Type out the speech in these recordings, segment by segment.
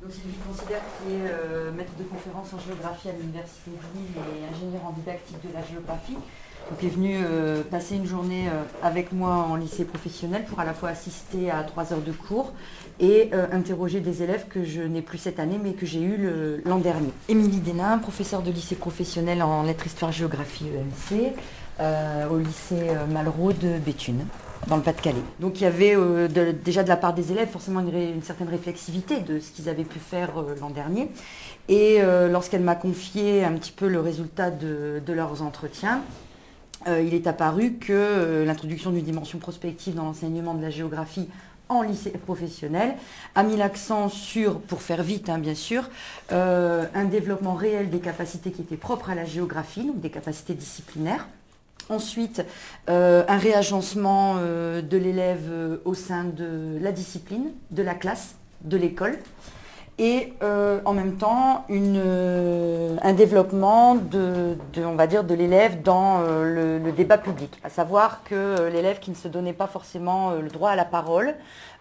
Donc Sylvie considère qu'il est maître de conférence en géographie à l'Université de Lille et ingénieur en didactique de la géographie. Donc il est venu passer une journée avec moi en lycée professionnel pour à la fois assister à 3 heures de cours et interroger des élèves que je n'ai plus cette année mais que j'ai eu l'an dernier. Émilie Desnains, professeure de lycée professionnel en lettres, histoire, géographie EMC au lycée Malraux de Béthune, dans le Pas-de-Calais. Donc il y avait déjà de la part des élèves forcément une certaine réflexivité de ce qu'ils avaient pu faire l'an dernier. Et lorsqu'elle m'a confié un petit peu le résultat de leurs entretiens, il est apparu que l'introduction d'une dimension prospective dans l'enseignement de la géographie en lycée professionnel a mis l'accent sur, pour faire vite bien sûr, un développement réel des capacités qui étaient propres à la géographie, donc des capacités disciplinaires. Ensuite, un réagencement de l'élève au sein de la discipline, de la classe, de l'école. Et en même temps, un développement on va dire, de l'élève dans le débat public. À savoir que l'élève qui ne se donnait pas forcément le droit à la parole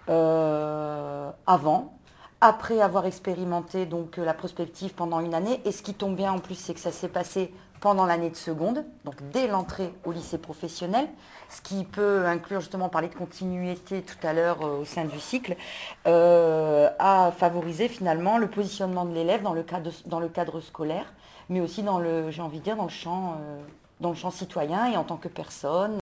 avant, après avoir expérimenté donc, la prospective pendant une année. Et ce qui tombe bien en plus, c'est que ça s'est passé pendant l'année de seconde, donc dès l'entrée au lycée professionnel, ce qui peut inclure justement parler de continuité tout à l'heure au sein du cycle, a favorisé finalement le positionnement de l'élève dans le cadre scolaire, mais aussi j'ai envie de dire, dans le champ citoyen et en tant que personne.